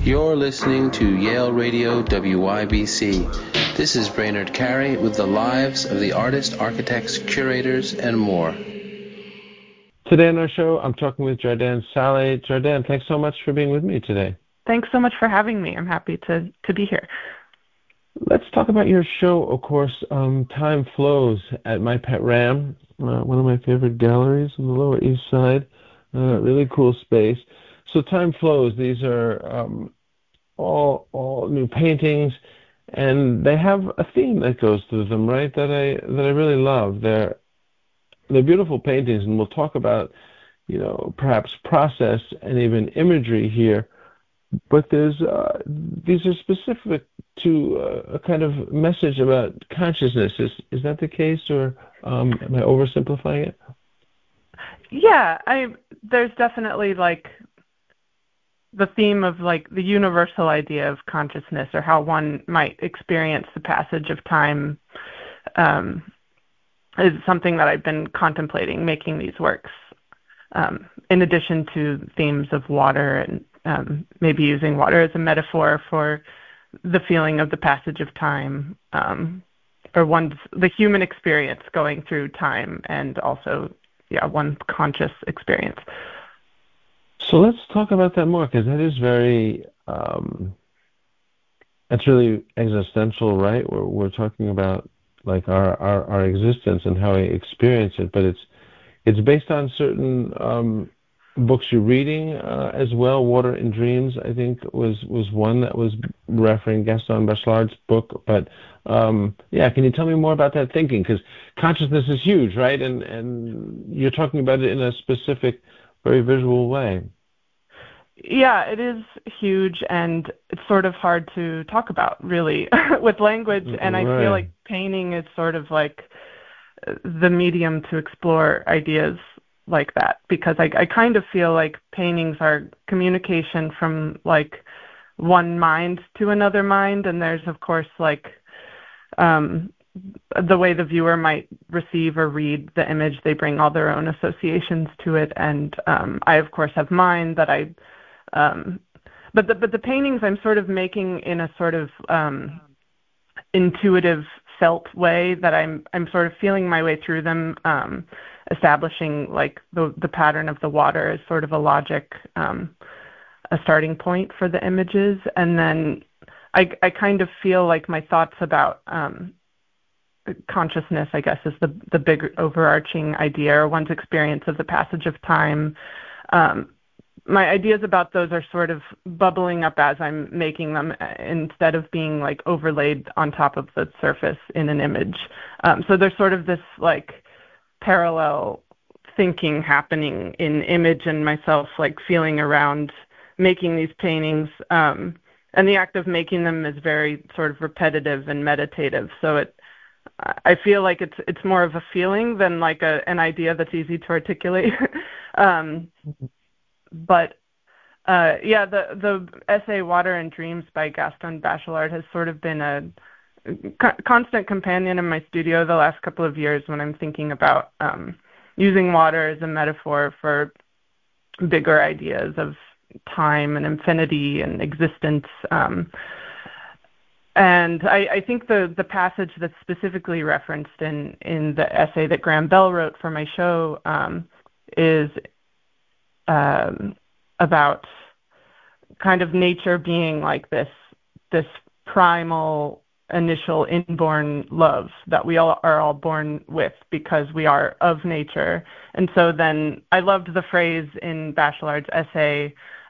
You're listening to Yale Radio WYBC. This is Brainerd Carey with the lives of the artists, architects, curators, and more. Today on our show, I'm talking with Jardin Saleh. Jardin, thanks so much for being with me today. Thanks so much for having me. I'm happy to be here. Let's talk about your show, of course, Time Flows at My Pet Ram, one of my favorite galleries on the Lower East Side. Really cool space. So Time Flows, these are all new paintings, and they have a theme that goes through them, right? That I really love. They're beautiful paintings, and we'll talk about, perhaps process and even imagery here. But these are specific to a kind of message about consciousness. Is that the case, or am I oversimplifying it? Yeah, there's definitely the theme of the universal idea of consciousness, or how one might experience the passage of time, is something that I've been contemplating making these works. In addition to themes of water and maybe using water as a metaphor for the feeling of the passage of time, or the human experience going through time, and also, one's conscious experience. So let's talk about that more, because that is that's really existential, right? We're talking about our existence and how we experience it, but it's based on certain books you're reading as well. Water and Dreams, I think, was one that was referring Gaston Bachelard's book. But can you tell me more about that thinking? Because consciousness is huge, right? And you're talking about it in a specific, very visual way. Yeah, it is huge, and it's sort of hard to talk about, really, with language. And I feel like painting is sort of the medium to explore ideas like that, because I kind of feel like paintings are communication from one mind to another mind, and there's, of course, the way the viewer might receive or read the image. They bring all their own associations to it, and I, of course, have mine that but the paintings I'm sort of making in a sort of intuitive, felt way, that I'm sort of feeling my way through them, establishing the pattern of the water as sort of a logic, a starting point for the images, and then I kind of feel like my thoughts about consciousness, I guess, is the big overarching idea, or one's experience of the passage of time. My ideas about those are sort of bubbling up as I'm making them, instead of being overlaid on top of the surface in an image. So there's sort of this parallel thinking happening in image, and myself feeling around making these paintings. And the act of making them is very sort of repetitive and meditative. So I feel like it's more of a feeling than an idea that's easy to articulate. But the essay Water and Dreams by Gaston Bachelard has sort of been a constant companion in my studio the last couple of years, when I'm thinking about using water as a metaphor for bigger ideas of time and infinity and existence. And I think the passage that's specifically referenced in the essay that Graham Bell wrote for my show is about kind of nature being this primal, initial, inborn love that we are all born with, because we are of nature. And so then I loved the phrase in Bachelard's essay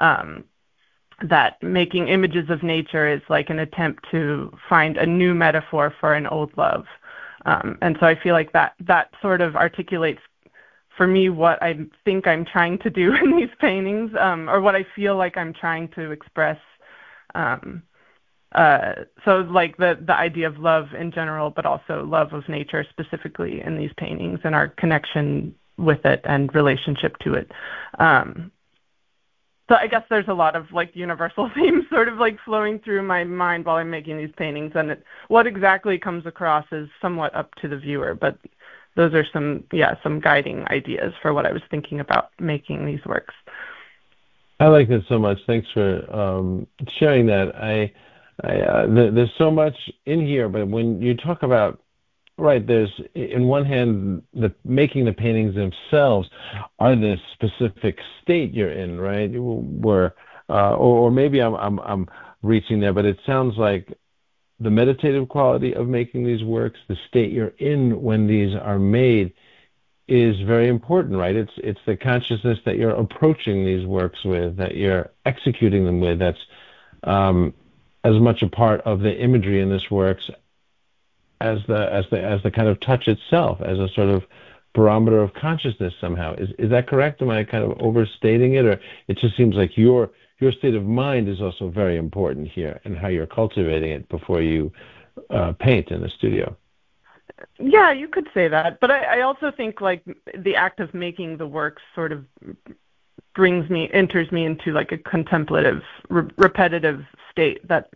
that making images of nature is an attempt to find a new metaphor for an old love. And so I feel like that sort of articulates for me what I think I'm trying to do in these paintings, or what I feel like I'm trying to express. So the idea of love in general, but also love of nature specifically in these paintings, and our connection with it and relationship to it. So I guess there's a lot of universal themes sort of flowing through my mind while I'm making these paintings, and what exactly comes across is somewhat up to the viewer, but those are some guiding ideas for what I was thinking about making these works. I like that so much. Thanks for sharing that. There's so much in here, but when you talk about right, there's in one hand the making the paintings themselves are the specific state you're in, right? Where or maybe I'm reaching there, but it sounds like the meditative quality of making these works, the state you're in when these are made, is very important, right? It's the consciousness that you're approaching these works with, that you're executing them with. That's as much a part of the imagery in this works as the kind of touch itself, as a sort of barometer of consciousness somehow. Is that correct? Am I kind of overstating it, or it just seems like your state of mind is also very important here, and how you're cultivating it before you paint in the studio? Yeah, you could say that, but I also think like the act of making the works sort of enters me into like a contemplative, repetitive state that,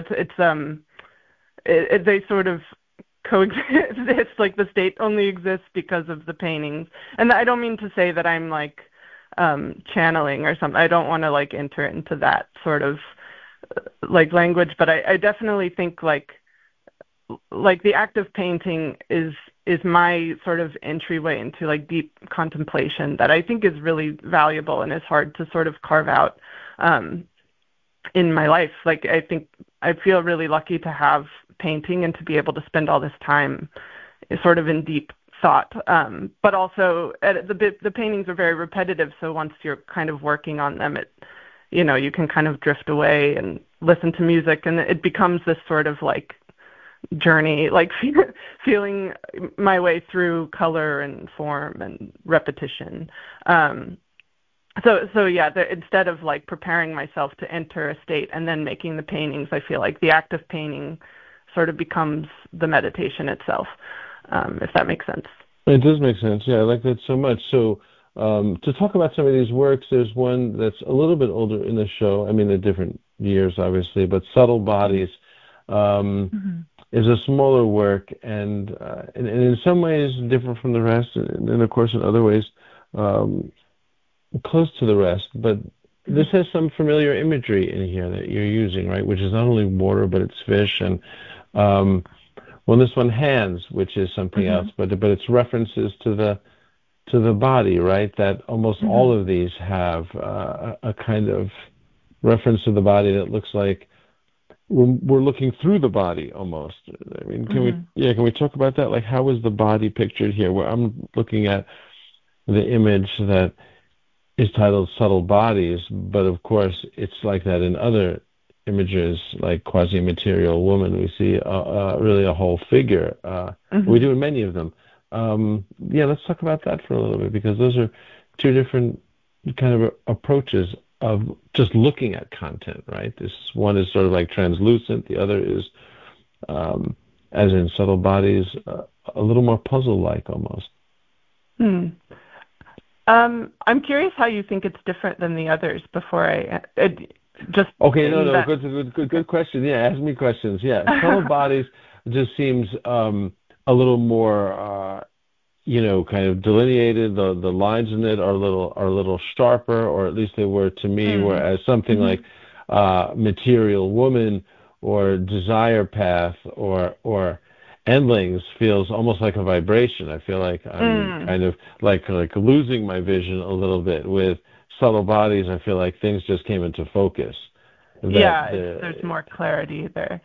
they sort of coexist. Like the state only exists because of the paintings. And I don't mean to say that I'm like channeling or something. I don't want to like enter into that sort of like language, but I definitely think like the act of painting is my sort of entryway into like deep contemplation that I think is really valuable and is hard to sort of carve out in my life. Like I think I feel really lucky to have painting and to be able to spend all this time sort of in deep thought. But also the paintings are very repetitive, so once you're kind of working on them, you can kind of drift away and listen to music, and it becomes this sort of like journey, like feeling my way through color and form and repetition. So yeah, instead of like preparing myself to enter a state and then making the paintings, I feel like the act of painting sort of becomes the meditation itself, if that makes sense. It does make sense. Yeah, I like that so much. So to talk about some of these works, there's one that's a little bit older in the show. I mean, they're different years, obviously, but Subtle Bodies. Is a smaller work and in some ways different from the rest, and of course in other ways close to the rest. But this has some familiar imagery in here that you're using, right? Which is not only water, but it's fish, and this one hands, which is something else, but it's references to the body, right? That almost all of these have a kind of reference to the body that looks like we're looking through the body almost. I mean, can we talk about that? Like, how is the body pictured here? Where I'm looking at the image that is titled Subtle Bodies, but of course it's like that in other images, like Quasi-Material Woman. We see really a whole figure. We do in many of them. Let's talk about that for a little bit, because those are two different kind of approaches of just looking at content, right? This one is sort of like translucent. The other is, as in Subtle Bodies, a little more puzzle-like almost. I'm curious how you think it's different than the others before just... Okay, no, good question. Yeah, ask me questions. Yeah, Subtle Bodies just seems a little more... kind of delineated. The lines in it are a little sharper, or at least they were to me. Whereas something like Material Woman or Desire Path or Endlings feels almost like a vibration. I feel like I'm kind of like losing my vision a little bit. With Subtle Bodies, I feel like things just came into focus. There's more clarity there.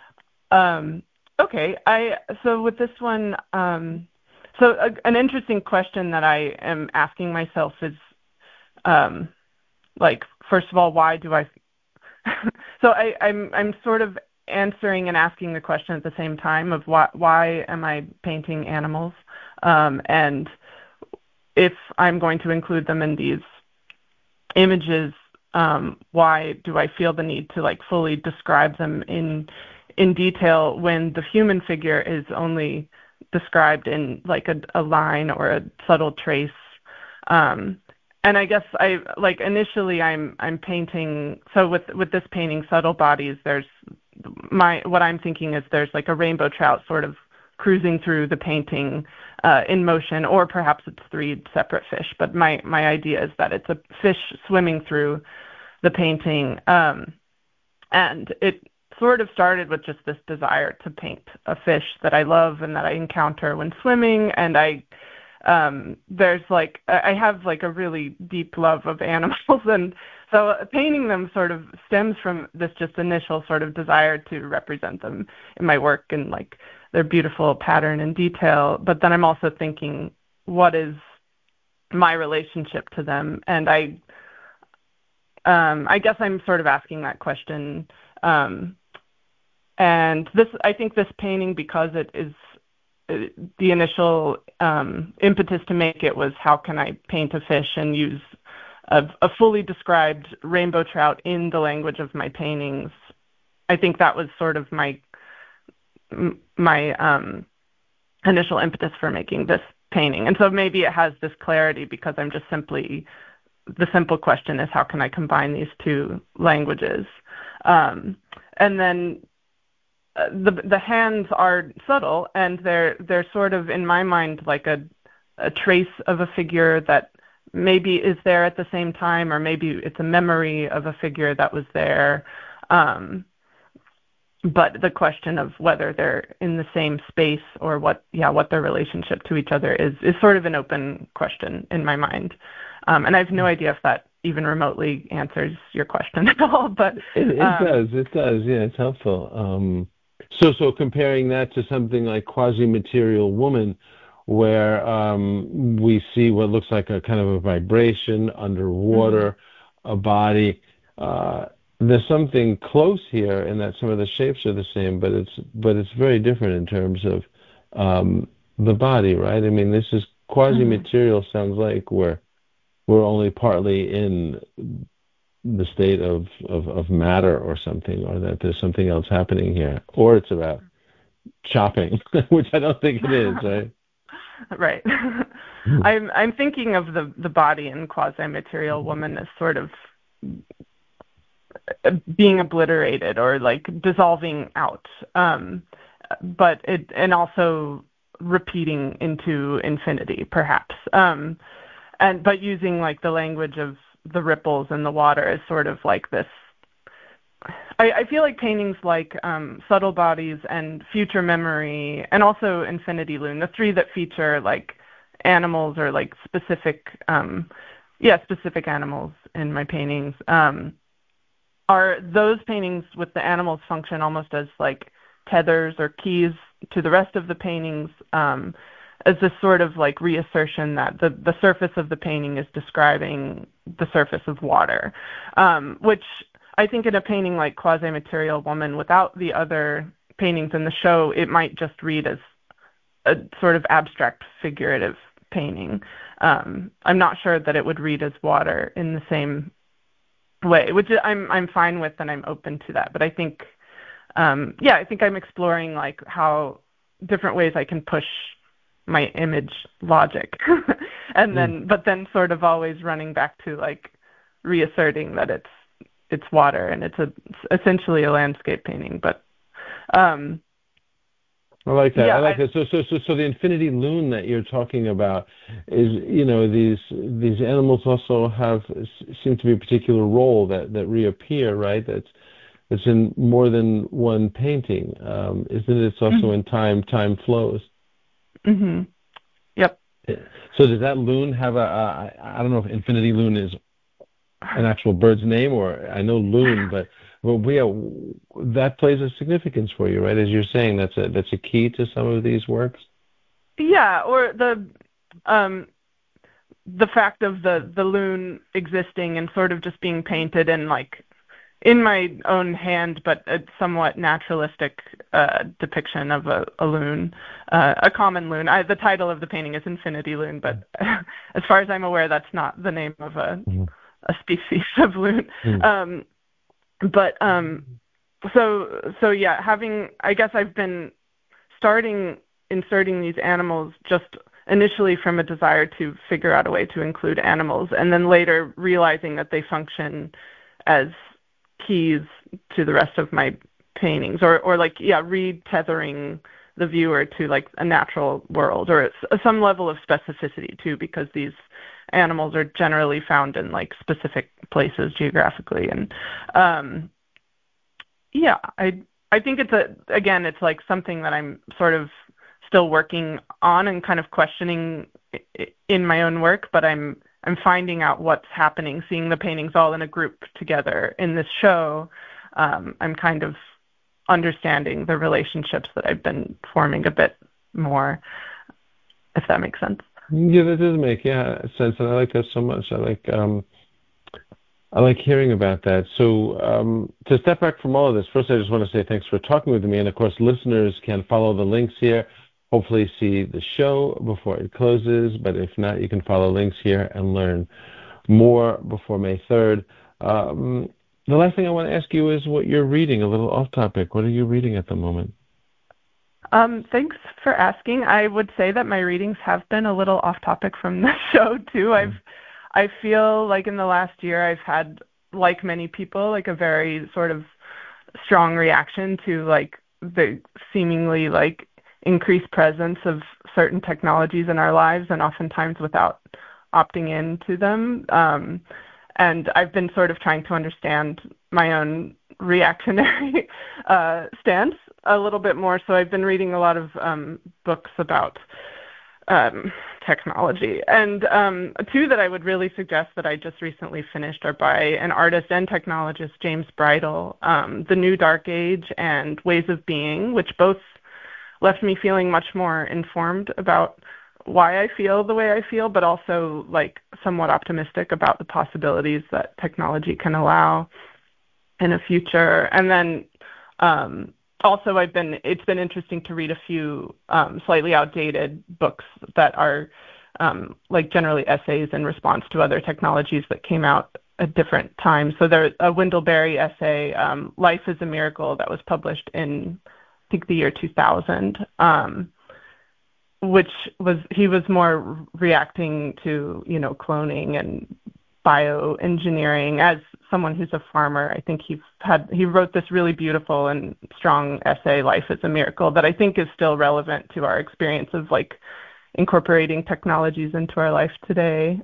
Okay, so with this one. So an interesting question that I am asking myself is, like, first of all, why do I? So I'm sort of answering and asking the question at the same time of why am I painting animals, and if I'm going to include them in these images, why do I feel the need to like fully describe them in detail when the human figure is only described in like a line or a subtle trace, and I guess initially I'm painting. So with this painting, Subtle Bodies, what I'm thinking is there's like a rainbow trout sort of cruising through the painting in motion, or perhaps it's three separate fish. But my idea is that it's a fish swimming through the painting. And it sort of started with just this desire to paint a fish that I love and that I encounter when swimming. And I have like a really deep love of animals, and so painting them sort of stems from this just initial sort of desire to represent them in my work and like their beautiful pattern and detail. But then I'm also thinking, what is my relationship to them? And I guess I'm sort of asking that question. And I think this painting, because it is the initial impetus to make it was, how can I paint a fish and use a fully described rainbow trout in the language of my paintings. I think that was sort of my initial impetus for making this painting. And so maybe it has this clarity because I'm just the simple question is, how can I combine these two languages? And then the hands are subtle, and they're sort of, in my mind, like a trace of a figure that maybe is there at the same time, or maybe it's a memory of a figure that was there. But the question of whether they're in the same space or what their relationship to each other is sort of an open question in my mind. And I have no idea if that even remotely answers your question at all. But it does. Yeah, it's helpful. So comparing that to something like Quasi-Material Woman, where we see what looks like a kind of a vibration underwater, a body. There's something close here in that some of the shapes are the same, but it's very different in terms of the body, right? I mean, this is quasi-material. Sounds like we're only partly in the state of matter or something, or that there's something else happening here, or it's about chopping, which I don't think it is, right? Right. I'm thinking of the body in Quasi-Material Woman as sort of being obliterated or like dissolving out, but and also repeating into infinity, perhaps. But using like the language of the ripples in the water as sort of like this. I feel like paintings like Subtle Bodies and Future Memory and also Infinity Loon, the three that feature like animals or like specific animals in my paintings, are those paintings with the animals function almost as like tethers or keys to the rest of the paintings, as this sort of like reassertion that the surface of the painting is describing the surface of water, which I think in a painting like Quasi-Material Woman, without the other paintings in the show, it might just read as a sort of abstract figurative painting. I'm not sure that it would read as water in the same way, which I'm fine with, and I'm open to that. But I think, I think I'm exploring like how different ways I can push my image logic, and but then sort of always running back to like reasserting that it's water and it's essentially a landscape painting. But I like that. I like that. So the Infinity Loon that you're talking about is, these animals also seem to be a particular role that reappear, right? That's in more than one painting, isn't it? It's also in Time Flows. Mm-hmm. Yep. So does that loon have I don't know if Infinity Loon is an actual bird's name, or I know loon, but that plays a significance for you, right? As you're saying, that's a key to some of these works. Yeah, or the fact of the loon existing and sort of just being painted in like in my own hand, but a somewhat naturalistic depiction of a loon, a common loon. The title of the painting is Infinity Loon, but as far as I'm aware, that's not the name of a species of loon. I guess I've been inserting these animals just initially from a desire to figure out a way to include animals, and then later realizing that they function as keys to the rest of my paintings, or re-tethering the viewer to like a natural world, or some level of specificity too, because these animals are generally found in like specific places geographically. And I think it's like something that I'm sort of still working on and kind of questioning in my own work, but I'm finding out what's happening, seeing the paintings all in a group together in this show. I'm kind of understanding the relationships that I've been forming a bit more, if that makes sense. Yeah, that does make sense, and I like that so much. I like hearing about that. So to step back from all of this, first I just want to say thanks for talking with me, and of course listeners can follow the links here, hopefully see the show before it closes, but if not, you can follow links here and learn more before May 3rd. The last thing I want to ask you is what you're reading, a little off topic. What are you reading at the moment? Thanks for asking. I would say that my readings have been a little off topic from the show too. I feel like in the last year I've had, like many people, like a very sort of strong reaction to like the seemingly like increased presence of certain technologies in our lives, and oftentimes without opting into them. And I've been sort of trying to understand my own reactionary stance a little bit more. So I've been reading a lot of books about technology. And two that I would really suggest that I just recently finished are by an artist and technologist, James Bridle, The New Dark Age and Ways of Being, which both left me feeling much more informed about why I feel the way I feel, but also like somewhat optimistic about the possibilities that technology can allow in a future. And then also it's been interesting to read a few slightly outdated books that are like generally essays in response to other technologies that came out at different times. So there's a Wendell Berry essay, Life is a Miracle, that was published in, I think, the year 2000, which he was more reacting to, cloning and bioengineering. As someone who's a farmer, I think he wrote this really beautiful and strong essay, Life is a Miracle, that I think is still relevant to our experience of like incorporating technologies into our life today.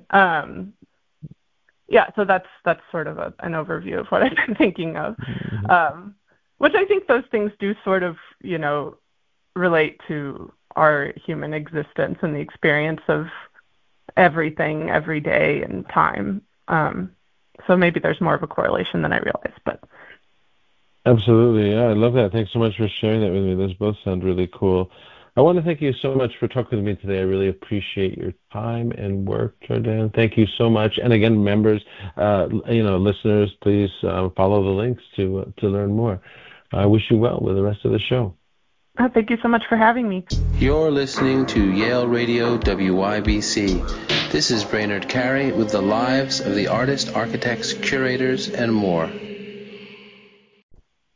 So that's sort of an overview of what I've been thinking of, which I think those things do sort of, relate to our human existence and the experience of everything every day and time. So maybe there's more of a correlation than I realized, but. Absolutely. Yeah, I love that. Thanks so much for sharing that with me. Those both sound really cool. I want to thank you so much for talking with me today. I really appreciate your time and work, Jordan. Thank you so much. And again, members, listeners, please follow the links to learn more. I wish you well with the rest of the show. Thank you so much for having me. You're listening to Yale Radio WYBC. This is Brainerd Carey with the lives of the artists, architects, curators, and more.